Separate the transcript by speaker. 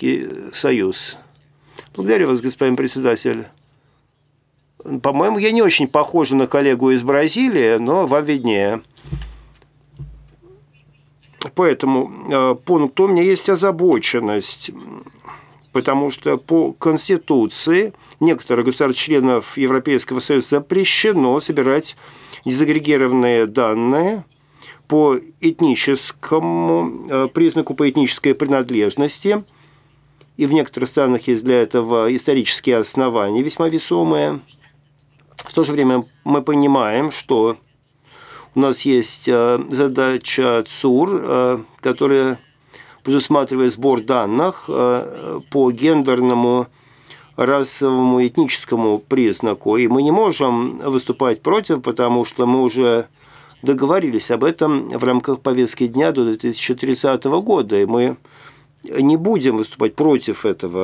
Speaker 1: Советский Союз. Благодарю вас, господин председатель. По-моему, я не очень похожа на коллегу из Бразилии, но вам виднее. Поэтому пункту у меня есть озабоченность, потому что по Конституции некоторых государств-членов Европейского Союза запрещено собирать дезагрегированные данные по этническому признаку, по этнической принадлежности. И в некоторых странах есть для этого исторические основания, весьма весомые. В то же время мы понимаем, что у нас есть задача ЦУР, которая предусматривает сбор данных по гендерному, расовому, этническому признаку. И мы не можем выступать против, потому что мы уже договорились об этом в рамках повестки дня до 2030 года. И мы не будем выступать против этого.